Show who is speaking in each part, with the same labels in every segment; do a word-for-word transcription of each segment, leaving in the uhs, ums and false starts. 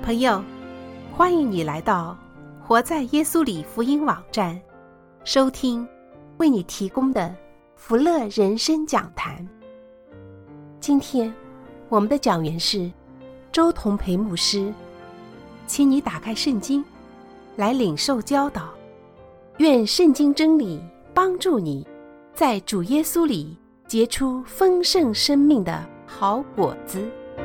Speaker 1: 朋友，欢迎你来到活在耶稣里福音网站，收听为你提供的福乐人生讲坛。今天我们的讲员是周同培牧师，请你打开圣经来领受教导，愿圣经真理帮助你在主耶稣里结出丰盛生命的好果子。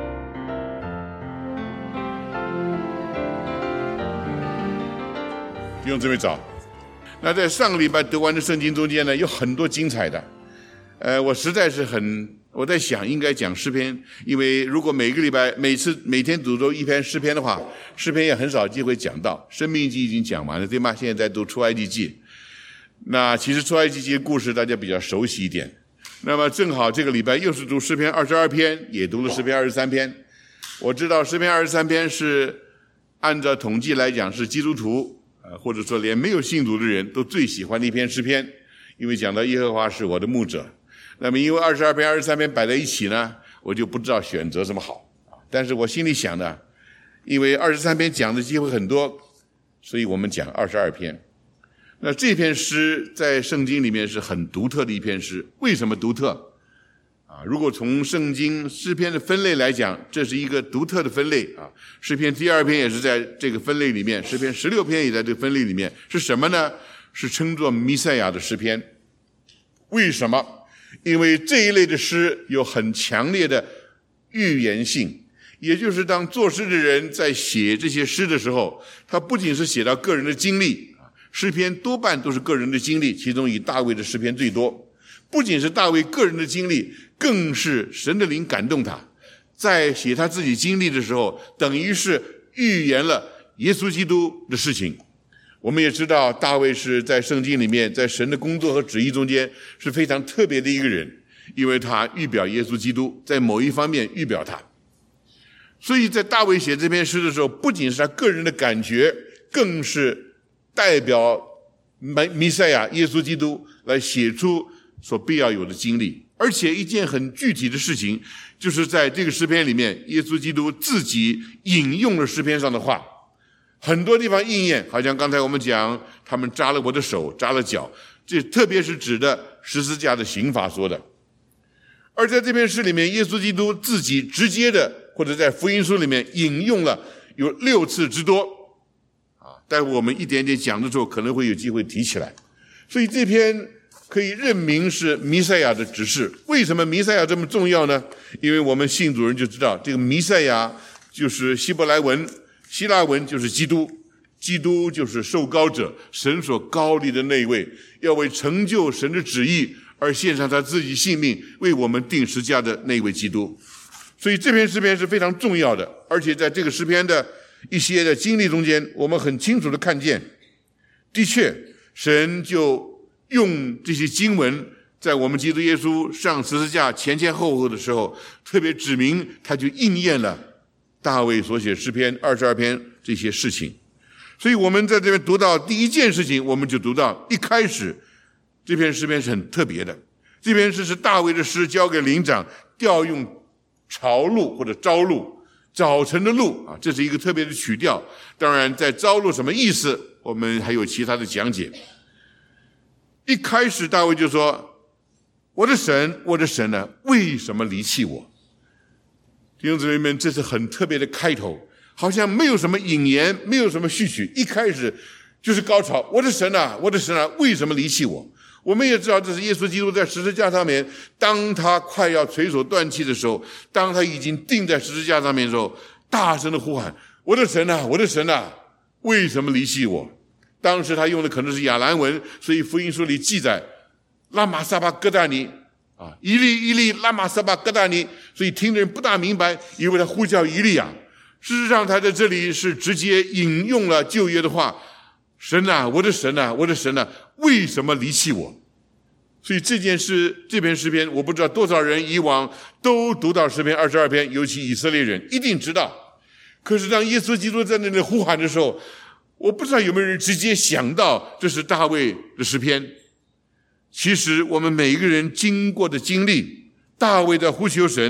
Speaker 2: 弟兄姊妹早。那在上个礼拜读完的圣经中间呢，有很多精彩的。呃，我实在是很，我在想应该讲诗篇，因为如果每个礼拜、每次每天读读一篇诗篇的话，诗篇也很少机会讲到。申命记已经讲完了，对吗？现在在读出埃及记。那其实出埃及记的故事大家比较熟悉一点。那么正好这个礼拜又是读诗篇二十二篇，也读了诗篇二十三篇。我知道诗篇二十三篇是按照统计来讲是基督徒呃，或者说连没有信主的人都最喜欢的一篇诗篇，因为讲到耶和华是我的牧者。那么因为二十二篇、二十三篇摆在一起呢，我就不知道选择什么好。但是我心里想呢，因为二十三篇讲的机会很多，所以我们讲二十二篇。那这篇诗在圣经里面是很独特的一篇诗。为什么独特？啊，如果从圣经诗篇的分类来讲，这是一个独特的分类啊。诗篇第二篇也是在这个分类里面，诗篇十六篇也在这个分类里面。是什么呢？是称作弥赛亚的诗篇。为什么？因为这一类的诗有很强烈的预言性，也就是当作诗的人在写这些诗的时候，他不仅是写到个人的经历，诗篇多半都是个人的经历，其中以大卫的诗篇最多。不仅是大卫个人的经历，更是神的灵感动他，在写他自己经历的时候，等于是预言了耶稣基督的事情。我们也知道大卫是在圣经里面，在神的工作和旨意中间是非常特别的一个人，因为他预表耶稣基督，在某一方面预表他。所以在大卫写这篇诗的时候，不仅是他个人的感觉，更是代表弥赛亚耶稣基督来写出所必要有的经历。而且一件很具体的事情，就是在这个诗篇里面，耶稣基督自己引用了诗篇上的话，很多地方应验，好像刚才我们讲他们扎了我的手，扎了脚，这特别是指的十字架的刑罚说的。而在这篇诗里面，耶稣基督自己直接的，或者在福音书里面引用了有六次之多啊，待会我们一点点讲的时候可能会有机会提起来。所以这篇可以认明是弥赛亚的指示。为什么弥赛亚这么重要呢？因为我们信主人就知道，这个弥赛亚就是希伯来文，希腊文就是基督，基督就是受膏者，神所膏立的那一位，要为成就神的旨意而献上他自己性命，为我们定十字架的那位基督。所以这篇诗篇是非常重要的，而且在这个诗篇的一些的经历中间，我们很清楚的看见，的确神就用这些经文在我们基督耶稣上十字架前前后后的时候，特别指明他就应验了大卫所写诗篇二十二篇这些事情。所以我们在这边读到第一件事情，我们就读到一开始这篇诗篇是很特别的。这篇诗是大卫的诗，交给灵长调用朝露或者朝露，早晨的露啊，这是一个特别的曲调。当然在朝露什么意思，我们还有其他的讲解。一开始大卫就说，我的神，我的神呢，为什么离弃我？弟兄姊妹们，这是很特别的开头，好像没有什么引言，没有什么序曲，一开始就是高潮。我的神啊，我的神啊，为什么离弃我？我们也知道这是耶稣基督在十字架上面，当他快要垂手断气的时候，当他已经钉在十字架上面的时候，大声的呼喊，我的神啊，我的神啊，为什么离弃我？当时他用的可能是亚兰文，所以福音书里记载拉玛撒巴哥大尼啊，伊利伊利拉玛撒巴哥大尼，所以听的人不大明白，以为他呼叫以利亚。事实上他在这里是直接引用了旧约的话，神啊，我的神啊，我的神啊，为什么离弃我？所以这件事，这篇诗篇，我不知道多少人以往都读到诗篇二十二篇，尤其以色列人一定知道。可是当耶稣基督在那里呼喊的时候，我不知道有没有人直接想到这是大卫的诗篇。其实我们每一个人经过的经历，大卫在呼求神，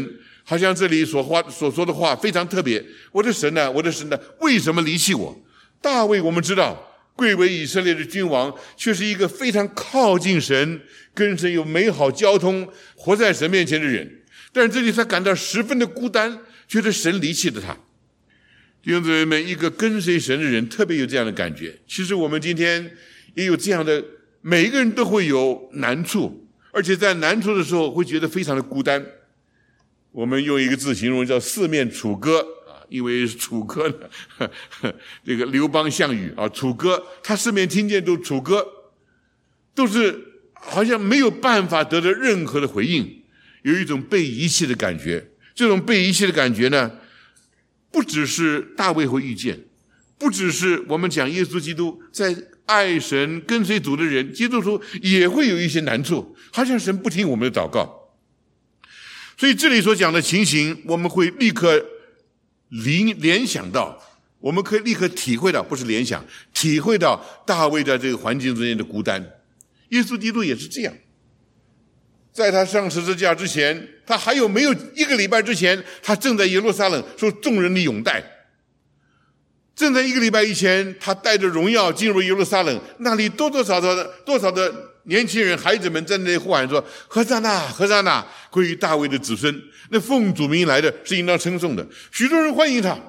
Speaker 2: 好像这里所话所说的话非常特别。我的神啊，我的神啊，为什么离弃我？大卫我们知道，贵为以色列的君王，却是一个非常靠近神，跟神有美好交通，活在神面前的人。但是这里他感到十分的孤单，觉得神离弃了他。弟兄姊妹们，一个跟随神的人特别有这样的感觉。其实我们今天也有这样的，每一个人都会有难处，而且在难处的时候会觉得非常的孤单。我们用一个字形容叫四面楚歌啊，因为楚歌呢，呵呵这个刘邦、项羽啊，楚歌他四面听见都楚歌，都是好像没有办法得到任何的回应，有一种被遗弃的感觉。这种被遗弃的感觉呢，不只是大卫会遇见，不只是我们讲耶稣基督，在爱神跟随主的人，基督徒也会有一些难处，好像神不听我们的祷告。所以这里所讲的情形，我们会立刻联联想到，我们可以立刻体会到，不是联想，体会到大卫在这个环境之间的孤单。耶稣基督也是这样，在他上十字架之前，他还有没有一个礼拜之前，他正在耶路撒冷受众人的拥戴。正在一个礼拜以前，他带着荣耀进入耶路撒冷，那里多多少少的多少的年轻人孩子们在那里呼喊说：何塞那，何塞那，归于大卫的子孙。那奉主名来的是应当称颂的，许多人欢迎他。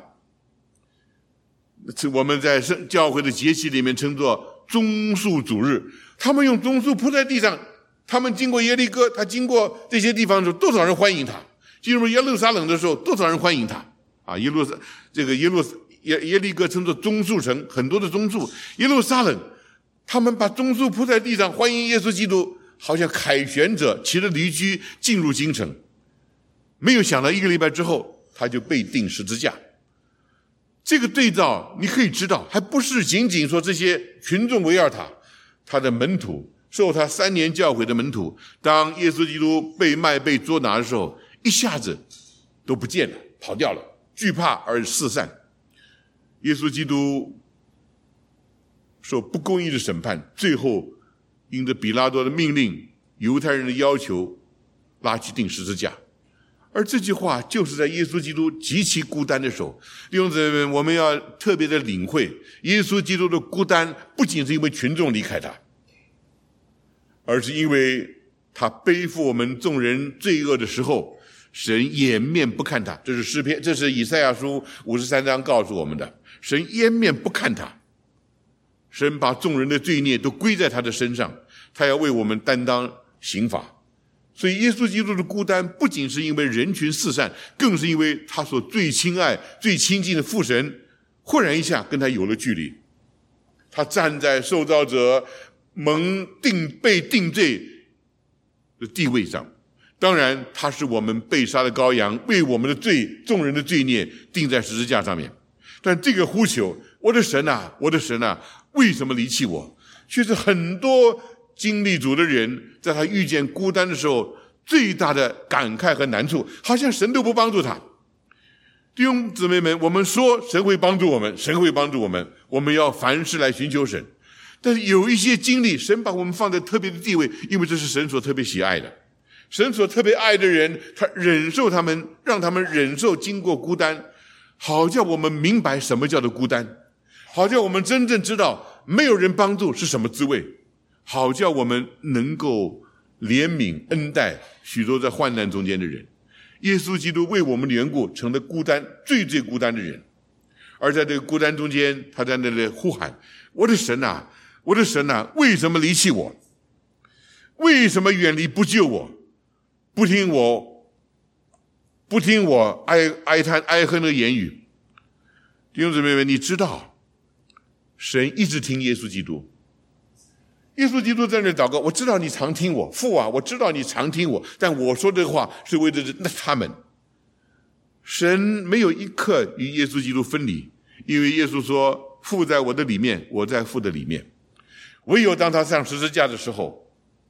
Speaker 2: 我们在教会的节期里面称作棕树主日，他们用棕树铺在地上，他们经过耶利哥，他经过这些地方的时候，多少人欢迎他。进入耶路撒冷的时候，多少人欢迎他啊！耶路这个耶路耶耶利哥称作棕树城，很多的棕树。耶路撒冷，他们把棕树铺在地上，欢迎耶稣基督，好像凯旋者骑着驴驹进入京城。没有想到一个礼拜之后，他就被钉十字架。这个对照你可以知道，还不是仅仅说这些群众围绕他，他的门徒，受他三年教诲的门徒，当耶稣基督被卖被捉拿的时候，一下子都不见了，跑掉了，惧怕而四散。耶稣基督受不公义的审判，最后因着比拉多的命令，犹太人的要求，拉去钉十字架。而这句话就是在耶稣基督极其孤单的时候。弟兄姊妹们，我们要特别的领会，耶稣基督的孤单不仅是因为群众离开他，而是因为他背负我们众人罪恶的时候，神掩面不看他。这是诗篇，这是以赛亚书五十三章告诉我们的，神掩面不看他，神把众人的罪孽都归在他的身上，他要为我们担当刑罚。所以耶稣基督的孤单不仅是因为人群四散，更是因为他所最亲爱最亲近的父神忽然一下跟他有了距离。他站在受造者蒙定被定罪的地位上，当然他是我们被杀的羔羊，为我们的罪众人的罪孽钉在十字架上面。但这个呼求，我的神啊，我的神啊，为什么离弃我，却是很多经历主的人在他遇见孤单的时候最大的感慨和难处，好像神都不帮助他。弟兄姊妹们，我们说神会帮助我们，神会帮助我们，我们要凡事来寻求神。但是有一些经历，神把我们放在特别的地位，因为这是神所特别喜爱的。神所特别爱的人，他忍受他们，让他们忍受经过孤单，好叫我们明白什么叫做孤单，好叫我们真正知道没有人帮助是什么滋味，好叫我们能够怜悯恩待许多在患难中间的人。耶稣基督为我们的缘故成了孤单最最孤单的人，而在这个孤单中间，他在那里呼喊，我的神啊，我的神啊，为什么离弃我？为什么远离不救我？不听我不听我哀哀叹哀恨的言语。弟兄姊妹们，你知道神一直听耶稣基督。耶稣基督在那祷告，我知道你常听我，父啊，我知道你常听我，但我说这个话是为了那他们。神没有一刻与耶稣基督分离，因为耶稣说，父在我的里面，我在父的里面。唯有当他上十字架的时候，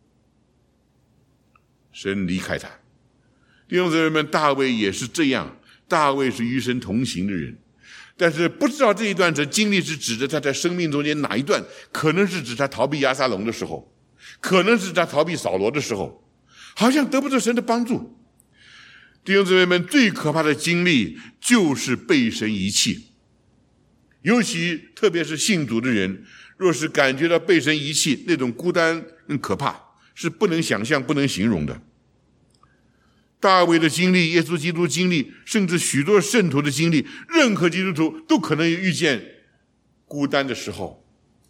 Speaker 2: 神离开他。弟兄姊妹们，大卫也是这样，大卫是与神同行的人，但是不知道这一段的经历是指着他在生命中间哪一段，可能是指他逃避押沙龙的时候，可能是他逃避扫罗的时候，好像得不到神的帮助。弟弟兄姊妹们，最可怕的经历就是被神遗弃。尤其特别是信主的人，若是感觉到被神遗弃，那种孤单跟可怕是不能想象不能形容的。大卫的经历，耶稣基督经历，甚至许多圣徒的经历，任何基督徒都可能遇见孤单的时候。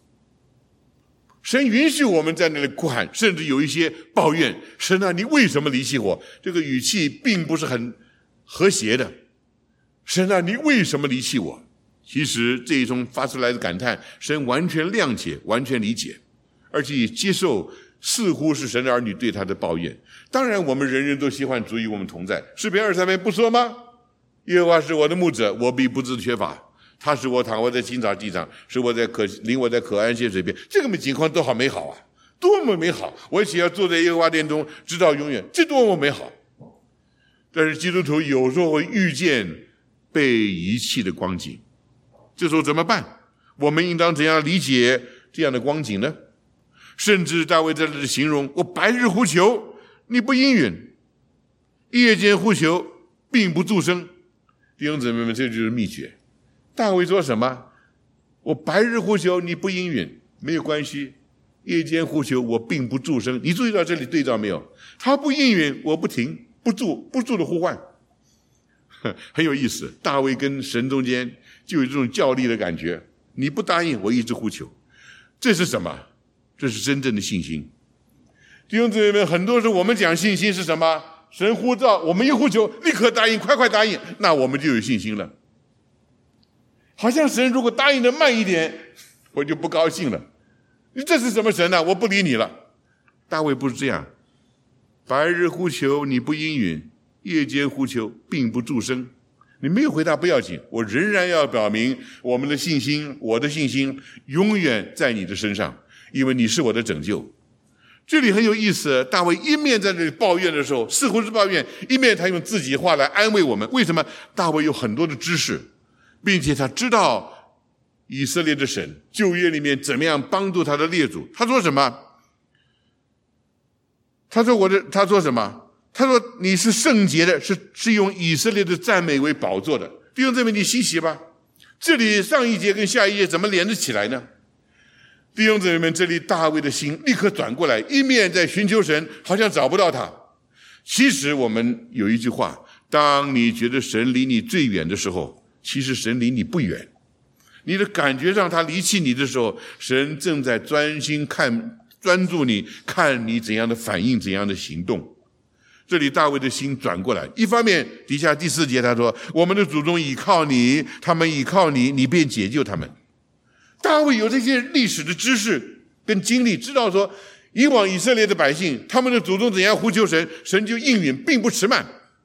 Speaker 2: 神允许我们在那里哭喊，甚至有一些抱怨，神啊，你为什么离弃我？这个语气并不是很和谐的。神啊，你为什么离弃我？其实这一种发出来的感叹，神完全谅解，完全理解，而且也接受，似乎是神的儿女对他的抱怨。当然我们人人都希望主与我们同在，诗篇二十三篇不说吗？耶和华是我的牧者，我必不致缺乏。他使我躺卧在青草地上，使我在可领我在可安歇水边。这个情况多好美好啊，多么美好！我且要坐在耶和华殿中，直到永远，这多么美好！但是基督徒有时候会遇见被遗弃的光景，这时候怎么办？我们应当怎样理解这样的光景呢？甚至大卫在这里形容，我白日呼求，你不应允；夜间呼求，并不助声。弟兄姊妹们，这就是秘诀。大卫说什么？我白日呼求，你不应允，没有关系；夜间呼求，我并不助声。你注意到这里对照没有？他不应允，我不停，不住，不住的呼唤，很有意思。大卫跟神中间就有这种较力的感觉。你不答应，我一直呼求，这是什么？这是真正的信心。弟兄姊妹们，很多时候我们讲信心是什么？神呼召，我们一呼求，立刻答应，快快答应，那我们就有信心了。好像神如果答应的慢一点，我就不高兴了。你这是什么神啊？我不理你了。大卫不是这样，白日呼求你不应允，夜间呼求并不助声。你没有回答不要紧，我仍然要表明我们的信心，我的信心永远在你的身上，因为你是我的拯救。这里很有意思，大卫一面在这里抱怨的时候，似乎是抱怨，一面他用自己话来安慰我们。为什么？大卫有很多的知识，并且他知道以色列的神旧约里面怎么样帮助他的列祖。他说什么？他说我的，他说什么？他说你是圣洁的，是是用以色列的赞美为宝座的。弟兄姊妹，你稀奇吧？这里上一节跟下一节怎么连着起来呢？弟兄姊妹们，这里大卫的心立刻转过来，一面在寻求神，好像找不到他。其实我们有一句话，当你觉得神离你最远的时候，其实神离你不远。你的感觉上他离弃你的时候，神正在专心看，专注你，看你怎样的反应，怎样的行动。这里大卫的心转过来，一方面底下第四节他说，我们的祖宗倚靠你，他们倚靠你，你便解救他们。大卫有这些历史的知识跟经历，知道说以往以色列的百姓，他们的祖宗怎样呼求神，神就应允，并不迟慢。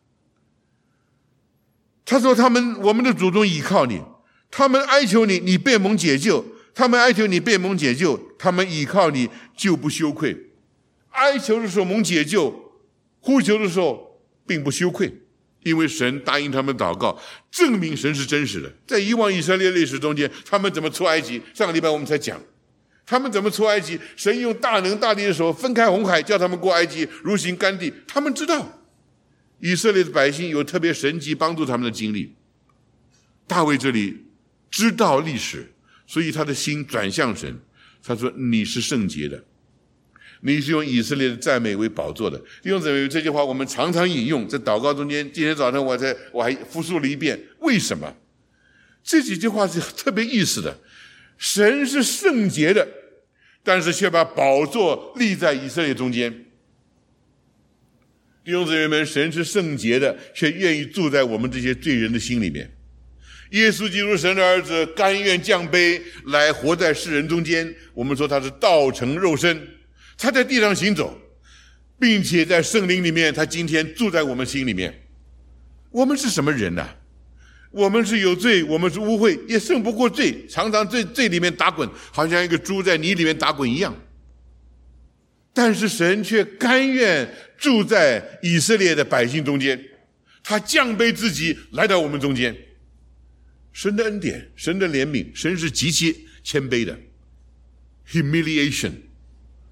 Speaker 2: 他说他们我们的祖宗倚靠你，他们哀求你，你便蒙解救，他们哀求你便蒙解救，他们倚靠你就不羞愧。哀求的时候蒙解救，呼求的时候并不羞愧，因为神答应他们祷告，证明神是真实的。在以往以色列历史中间，他们怎么出埃及，上个礼拜我们才讲，他们怎么出埃及，神用大能大力的手分开红海，叫他们过埃及，如行干地。他们知道以色列的百姓有特别神迹帮助他们的经历。大卫这里知道历史，所以他的心转向神，他说你是圣洁的，你是用以色列的赞美为宝座的。弟兄姊妹，这句话我们常常引用，在祷告中间，今天早上我才我还复述了一遍。为什么？这几句话是特别意思的。神是圣洁的，但是却把宝座立在以色列中间。弟兄姊妹们，神是圣洁的，却愿意住在我们这些罪人的心里面。耶稣基督神的儿子甘愿降卑来活在世人中间，我们说他是道成肉身，他在地上行走，并且在圣灵里面，他今天住在我们心里面。我们是什么人呢、啊？我们是有罪，我们是污秽，也胜不过罪，常常在罪里面打滚，好像一个猪在泥里面打滚一样。但是神却甘愿住在以色列的百姓中间，他降卑自己来到我们中间。神的恩典，神的怜悯，神是极其谦卑的 humiliation，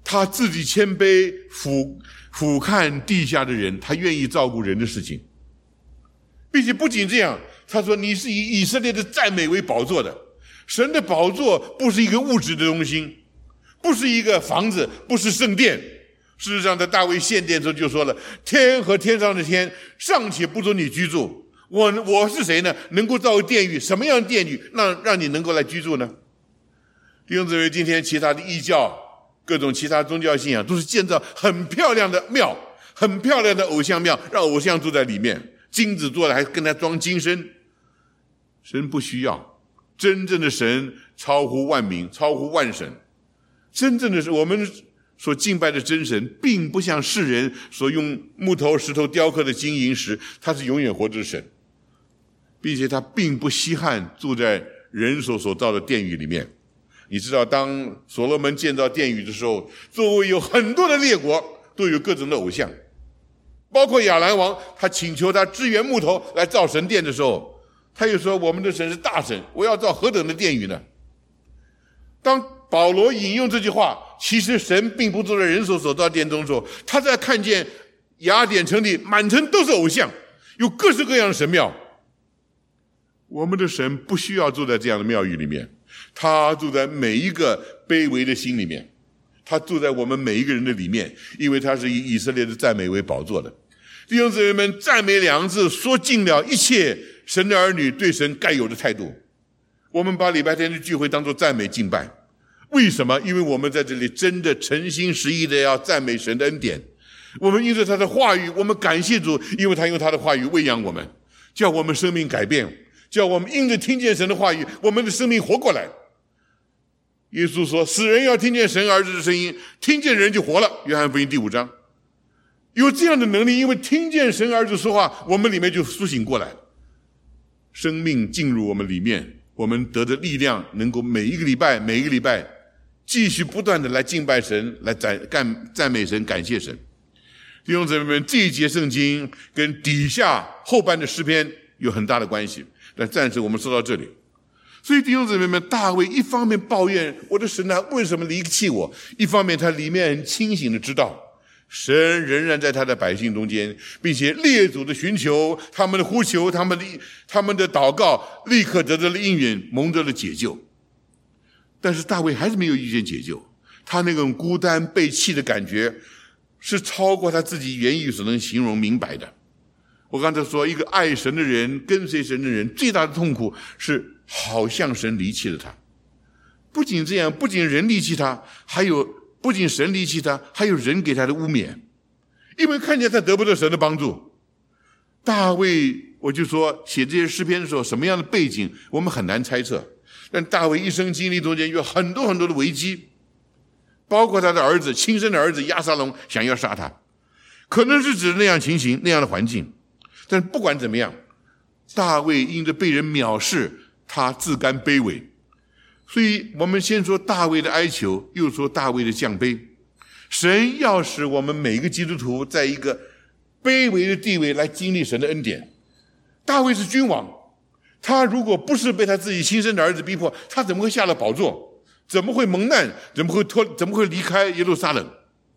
Speaker 2: 他自己谦卑，俯俯瞰地下的人，他愿意照顾人的事情，并且不仅这样，他说你是以以色列的赞美为宝座的。神的宝座不是一个物质的东西，不是一个房子，不是圣殿。事实上，在大卫献殿的时候就说了，天和天上的天尚且不准你居住，我我是谁呢？能够造殿宇，什么样的殿宇让让你能够来居住呢？弟兄姊妹，今天其他的异教，各种其他宗教信仰都是建造很漂亮的庙，很漂亮的偶像庙，让偶像住在里面，金子做的还跟他装金身。神不需要。真正的神超乎万民，超乎万神。真正的是我们所敬拜的真神，并不像世人所用木头石头雕刻的金银石，他是永远活着的神，并且他并不稀罕住在人所所造的殿宇里面。你知道，当所罗门建造殿宇的时候，周围有很多的列国都有各种的偶像，包括亚兰王，他请求他支援木头来造神殿的时候，他又说我们的神是大神，我要造何等的殿宇呢？当保罗引用这句话，其实神并不住在人所所造殿中的时候，他在看见雅典城里满城都是偶像，有各式各样的神庙。我们的神不需要住在这样的庙宇里面，他住在每一个卑微的心里面，他住在我们每一个人的里面，因为他是以以色列的赞美为宝座的。弟兄姊妹们，赞美两个字说尽了一切神的儿女对神该有的态度。我们把礼拜天的聚会当作赞美敬拜，为什么？因为我们在这里真的诚心实意的要赞美神的恩典。我们因着他的话语，我们感谢主，因为他用他的话语喂养我们，叫我们生命改变，叫我们因着听见神的话语，我们的生命活过来。耶稣说，死人要听见神儿子的声音，听见人就活了，约翰福音第五章。有这样的能力，因为听见神儿子说话，我们里面就苏醒过来，生命进入我们里面，我们得的力量，能够每一个礼拜每一个礼拜继续不断的来敬拜神，来赞干赞美神，感谢神。弟兄姊妹们，这一节圣经跟底下后半的诗篇有很大的关系，但暂时我们说到这里。所以弟兄姊妹们，大卫一方面抱怨我的神啊为什么离弃我，一方面他里面很清醒的知道神仍然在他的百姓中间，并且列祖的寻求，他们的呼求，他们的他们的祷告立刻得到了应允，蒙得了解救。但是大卫还是没有遇见解救，他那种孤单被弃的感觉是超过他自己言语所能形容明白的。我刚才说，一个爱神的人，跟随神的人，最大的痛苦是好像神离弃了他。不仅这样，不仅人离弃他，还有不仅神离弃他，还有人给他的污蔑，因为看见他得不到神的帮助。大卫，我就说写这些诗篇的时候，什么样的背景我们很难猜测，但大卫一生经历中间有很多很多的危机，包括他的儿子，亲生的儿子押沙龙想要杀他，可能是指那样情形，那样的环境。但不管怎么样，大卫因着被人藐视，他自甘卑微。所以我们先说大卫的哀求，又说大卫的降卑。神要使我们每一个基督徒在一个卑微的地位来经历神的恩典。大卫是君王，他如果不是被他自己亲生的儿子逼迫，他怎么会下了宝座？怎么会蒙难？怎么会脱？怎么会离开耶路撒冷？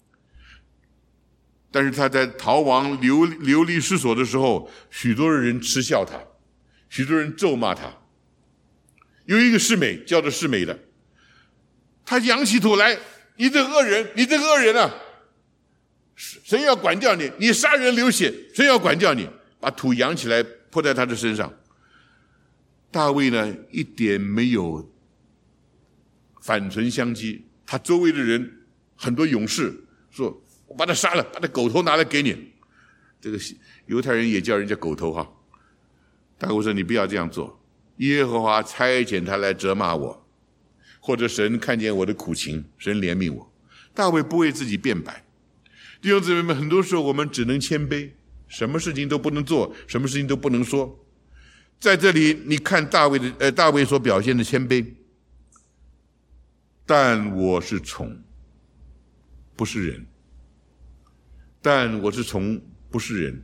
Speaker 2: 但是他在逃亡流流离失所的时候，许多人嗤笑他，许多人咒骂他。有一个示每，叫做示每的，他仰起头来，你这个恶人，你这个恶人啊，神要管教你，你杀人流血，神要管教你，把土扬起来泼在他的身上。大卫呢，一点没有反唇相讥，他周围的人很多勇士说，我把他杀了，把他狗头拿来给你。这个犹太人也叫人家狗头哈。大卫说，你不要这样做，耶和华差遣他来责骂我，或者神看见我的苦情，神怜悯我。大卫不为自己辩白。弟兄姊妹们，很多时候我们只能谦卑，什么事情都不能做，什么事情都不能说。在这里你看大卫的呃大卫所表现的谦卑，但我是虫，不是人。但我是虫，不是人。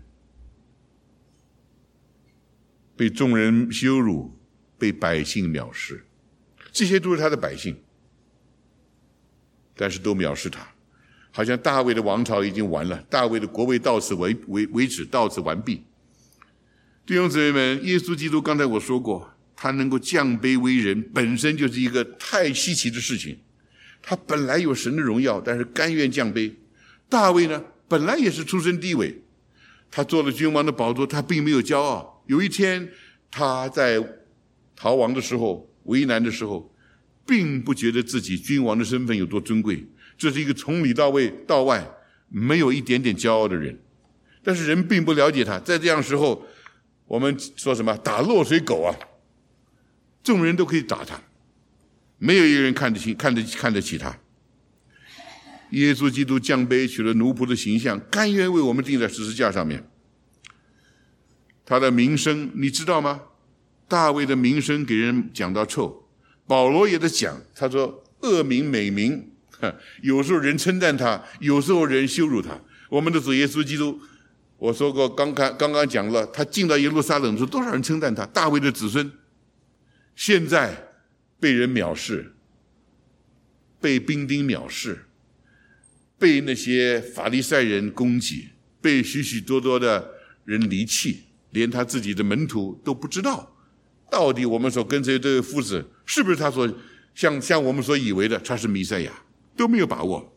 Speaker 2: 被众人羞辱，被百姓藐视，这些都是他的百姓，但是都藐视他。 好像大卫的王朝已经完了，大卫的国位到此为为为止，到此完毕。弟兄姊妹们，耶稣基督刚才我说过，他能够降卑为人，本身就是一个太稀奇的事情。他本来有神的荣耀，但是甘愿降卑。大卫呢，本来也是出身低微，他做了君王的宝座，他并没有骄傲。有一天他在逃亡的时候，为难的时候，并不觉得自己君王的身份有多尊贵，这是一个从里到外到外没有一点点骄傲的人。但是人并不了解他，在这样的时候，我们说什么打落水狗啊，众人都可以打他，没有一个人看得起看得看得起他。耶稣基督降卑，取了奴仆的形象，甘愿为我们钉在十字架上面。他的名声你知道吗？大卫的名声给人讲到臭，保罗也在讲，他说恶名美名，有时候人称赞他，有时候人羞辱他。我们的主耶稣基督，我说过刚刚刚刚讲了，他进到耶路撒冷的时候，多少人称赞他，大卫的子孙，现在被人藐视，被兵丁藐视，被那些法利赛人攻击，被许许多多的人离弃，连他自己的门徒都不知道到底我们所跟随这位夫子是不是他所像像我们所以为的他是弥赛亚，都没有把握。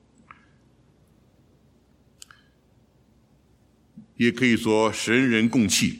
Speaker 2: 也可以说神人共弃。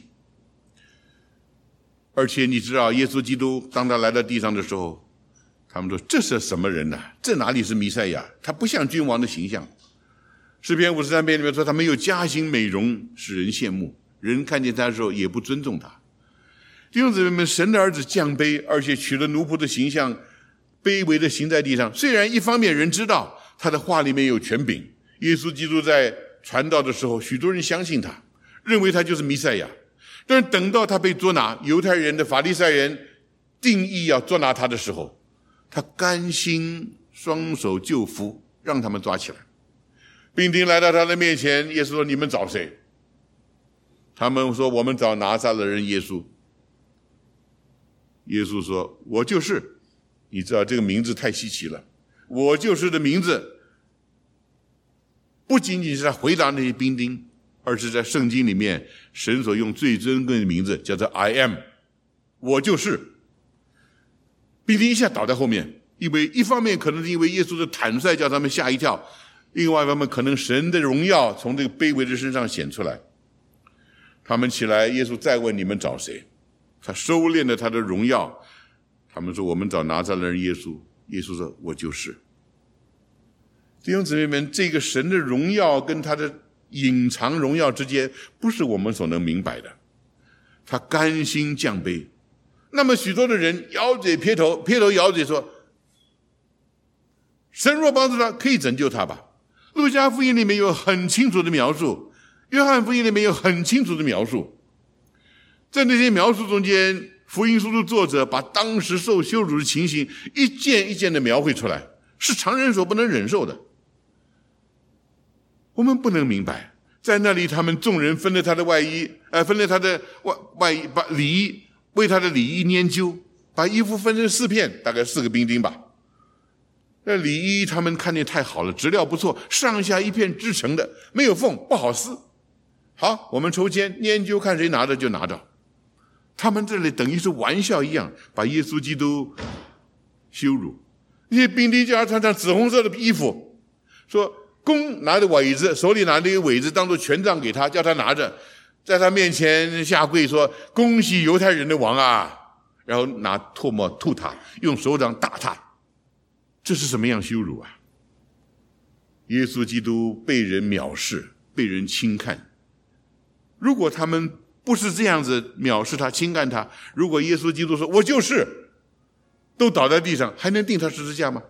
Speaker 2: 而且你知道耶稣基督当他来到地上的时候，他们说这是什么人呢、啊？这哪里是弥赛亚？他不像君王的形象。诗篇五十三篇里面说他没有嘉兴美容，使人羡慕，人看见他的时候也不尊重他。弟兄姊妹们，神的儿子降卑，而且取了奴仆的形象，卑微的行在地上。虽然一方面人知道他的话里面有权柄，耶稣基督在传道的时候，许多人相信他，认为他就是弥赛亚。但是等到他被捉拿，犹太人的法利赛人定义要捉拿他的时候，他甘心双手就缚，让他们抓起来。兵丁来到他的面前，耶稣说：“你们找谁？”他们说：“我们找拿撒勒人耶稣。”耶稣说：“我就是。”你知道这个名字太稀奇了，我就是的名字不仅仅是在回答那些兵丁，而是在圣经里面神所用最珍贵的名字，叫做 I am， 我就是。兵丁一下倒在后面，因为一方面可能是因为耶稣的坦率叫他们吓一跳，另外一方面可能神的荣耀从这个卑微的身上显出来。他们起来，耶稣再问你们找谁，他收敛了他的荣耀。他们说我们找拿撒勒人耶稣，耶稣说我就是。弟兄姊妹们，这个神的荣耀跟他的隐藏荣耀之间不是我们所能明白的，他甘心降卑。那么许多的人咬嘴撇头，撇头咬嘴说，神若帮助他，可以拯救他吧。路加福音里面有很清楚的描述，约翰福音里面有很清楚的描述。在那些描述中间，福音书的作者把当时受羞辱的情形一件一件的描绘出来，是常人所不能忍受的。我们不能明白，在那里他们众人分了他的外衣，呃，分了他的外外衣，把里衣为他的里衣拈阄，把衣服分成四片，大概四个兵丁吧。那里衣他们看见太好了，质料不错，上下一片织成的，没有缝，不好撕。好，我们抽签拈阄，看谁拿着就拿着。他们这里等于是玩笑一样，把耶稣基督羞辱。那些兵丁叫他穿上紫红色的衣服，说弓拿着苇子，手里拿着一个苇子当做权杖给他，叫他拿着，在他面前下跪说恭喜犹太人的王啊，然后拿唾沫吐他，用手掌打他。这是什么样羞辱啊？耶稣基督被人藐视，被人轻看。如果他们不是这样子藐视他，轻看他，如果耶稣基督说我就是，都倒在地上，还能钉他十字架吗？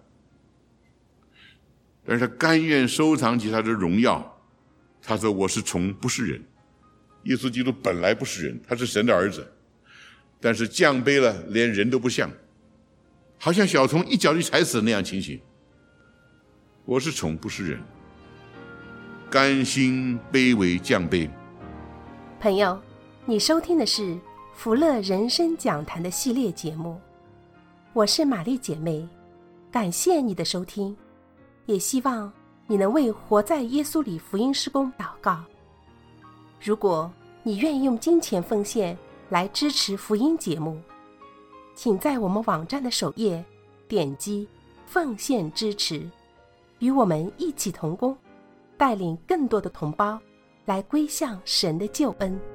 Speaker 2: 但是他甘愿收藏起他的荣耀。他说我是虫，不是人。耶稣基督本来不是人，他是神的儿子，但是降卑了，连人都不像，好像小虫一脚就踩死那样情形。我是虫，不是人，甘心卑微降卑。
Speaker 1: 朋友，你收听的是福乐人生讲坛的系列节目，我是玛丽姐妹，感谢你的收听，也希望你能为活在耶稣里福音事工祷告。如果你愿意用金钱奉献来支持福音节目，请在我们网站的首页点击奉献支持，与我们一起同工，带领更多的同胞来归向神的救恩。